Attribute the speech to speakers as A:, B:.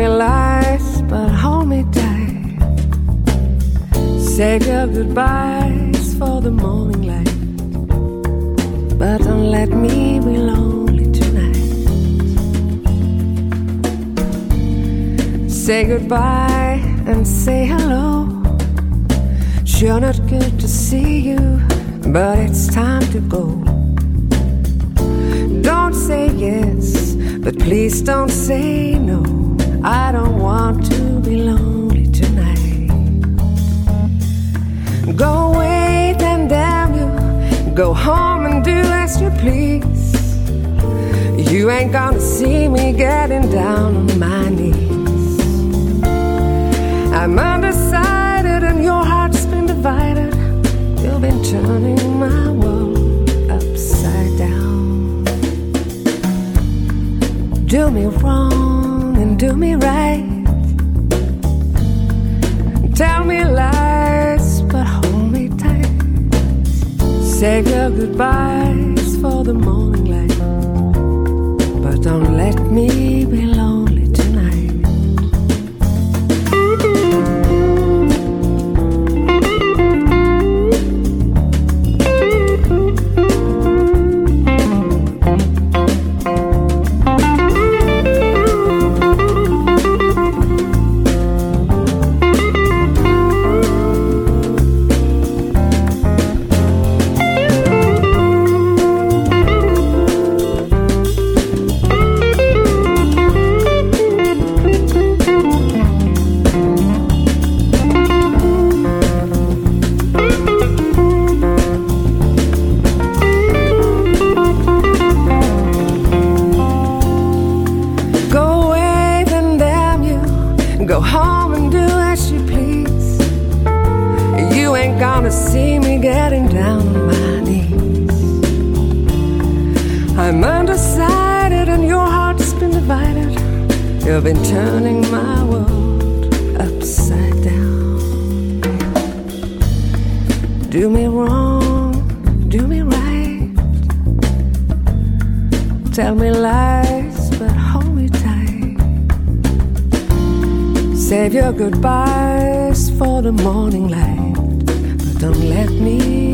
A: me lies, but hold me tight. Save your goodbyes for the morning light, but don't let me be lonely tonight. Say goodbye and say hello. Sure not good to see you, but it's time to go. Don't say yes, but please don't say no. I don't want to be lonely tonight. Go away, then damn you. Go home and do as you please. You ain't gonna see me getting down on my knees. I'm undecided and your heart's been divided. You've been turning my world upside down. Do me wrong and do me right. Tell me lies, but hold me tight. Save your goodbyes for the morning light, but don't let me be lonely tonight. Go home and do as you please. You ain't gonna see me getting down on my knees. I'm undecided and your heart's been divided. You've been turning my world upside down. Do me wrong, do me right. Tell me lies, but hold me tight. Save your goodbyes for the morning light, but don't let me